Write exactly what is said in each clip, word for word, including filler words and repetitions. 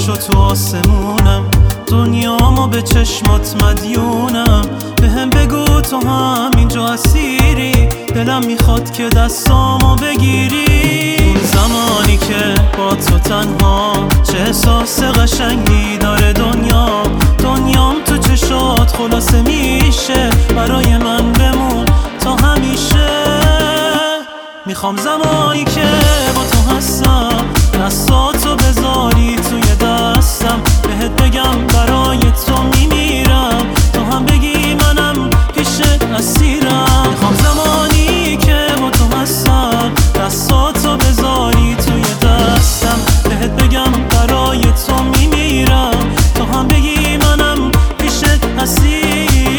شو تو آسمونم، دنیامو به چشمات مدیونم. به هم بگو تو همینجا اسیری، دلم میخواد که دستامو بگیری. اون زمانی که با تو تنها، چه احساس قشنگی داره دنیا. دنیام تو چشات خلاصه میشه، برای من بمون تا همیشه. میخوام زمانی که با تو هستم، دستاتو بذاری توی دستم. بهت بگم برای تو میمیرم، تو هم بگی منم پیشت اسیرم. میخوام زمانی که با تو هستم، دستاتو بذاری توی دستم. بهت بگم برای تو میمیرم، تو هم بگی منم پیشت اسیرم.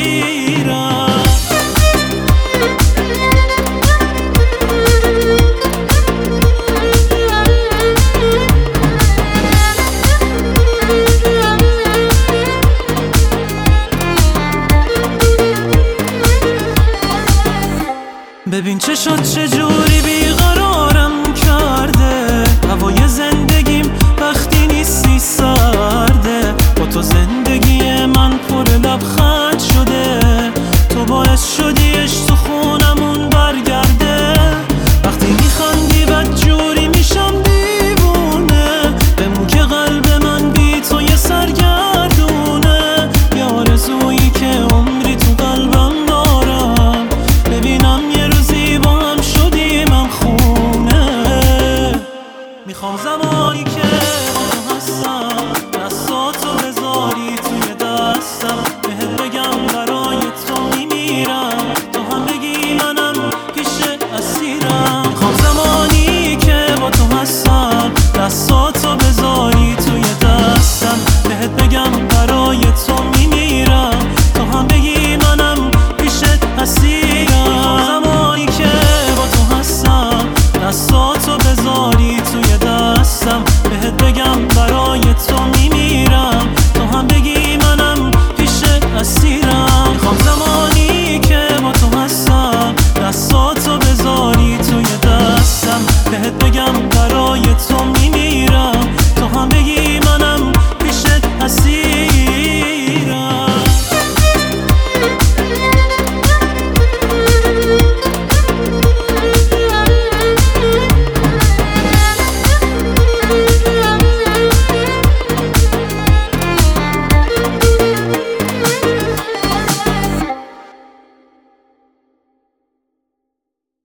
ببین چه شد، چه جوری بیقرارم کرده. هوای زندگیم وقتی نیستی سرده. با تو زندگی من پر لبخند شده. تو باعث شدیش تو خونمون برگرده. وقتی میخندی بد جوری میشم دیوونه. بمون که قلب من بی تو یه سرگردونه. یه آرزویی که عمری تو قلبم دارم، ببینم یه روزی با هم شدیم هم خونه. میخوام زمان